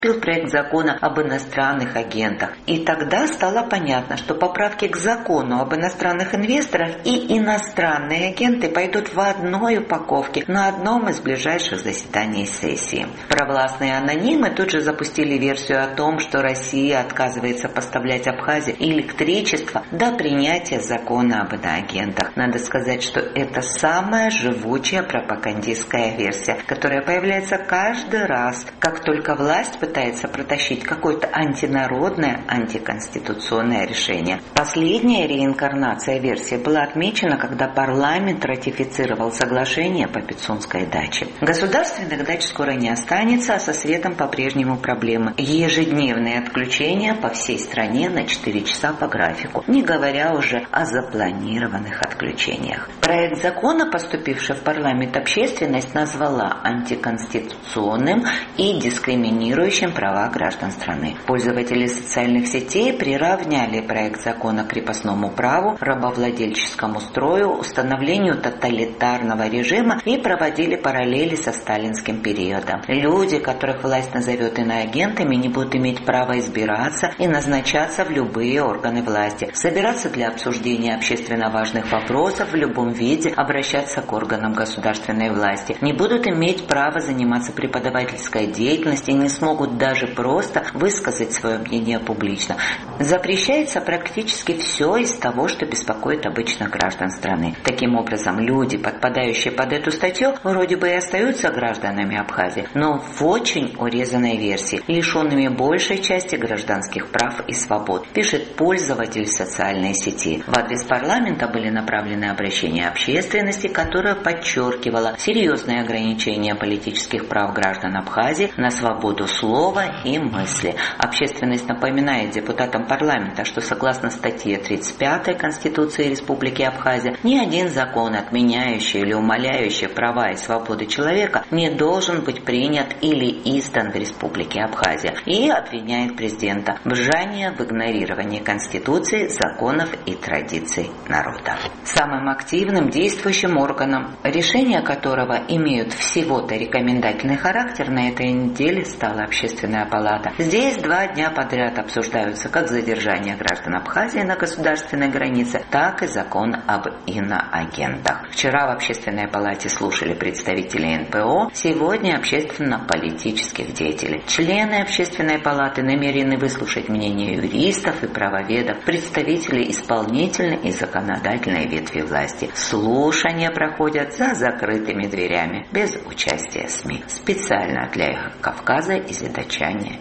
проект закона об иностранных агентах. И тогда стало понятно, что поправки к закону об иностранных инвесторах и иностранные агенты пойдут в одной упаковке на одном из ближайших заседаний сессии. Провластные анонимы тут же запустили версию о том, что Россия отказывается поставлять Абхазии электричество до принятия закона об иноагентах. Надо сказать, что это самая живучая пропагандистская версия, которая появляется каждый раз, как только власть пытается протащить какое-то антинародное, антиконституционное решение. Последняя реинкарнация версии была отмечена, когда парламент ратифицировал соглашение по Пицунской даче. Государственных дач скоро не останется, а со светом по-прежнему проблемы. Ежедневные отключения по всей стране на 4 часа по графику, не говоря уже о запланированных отключениях. Проект закона, поступивший в парламент, общественность назвала антиконституционным и дискриминирующим права граждан страны. Пользователи социальных сетей приравняли проект закона к крепостному праву, рабовладельческому строю, установлению тоталитарного режима и проводили параллели со сталинским периодом. Люди, которых власть назовет иноагентами, не будут иметь права избираться и назначаться в любые органы власти, собираться для обсуждения общественно важных вопросов в любом виде, обращаться к органам государственной власти, не будут иметь права заниматься преподавательской деятельностью и не смогут даже просто высказать свое мнение публично. Запрещается практически все из того, что беспокоит обычных граждан страны. Таким образом, люди, подпадающие под эту статью, вроде бы и остаются гражданами Абхазии, но в очень урезанной версии, лишенными большей части гражданских прав и свобод, пишет пользователь социальной сети. В адрес парламента были направлены обращения общественности, которая подчеркивала серьезные ограничения политических прав граждан Абхазии на свободу слова и мысли. Общественность напоминает депутатам парламента, что согласно статье 35 Конституции Республики Абхазия ни один закон, отменяющий или умаляющий права и свободы человека, не должен быть принят или издан в Республике Абхазия, и обвиняет президента в жжании, в игнорировании Конституции, законов и традиций народа. Самым активным действующим органом, решения которого имеют всего-то рекомендательный характер, на этой неделе стала Общественная палата. Здесь 2 дня подряд обсуждаются как задержание граждан Абхазии на государственной границе, так и закон об иноагентах. Вчера в Общественной палате слушали представителей НПО, сегодня общественно-политических деятелей. Члены Общественной палаты намерены выслушать мнения юристов и правоведов, представителей исполнительной и законодательной ветви власти. Слушания проходят за закрытыми дверями, без участия СМИ. Специально для Кавказа из Дачани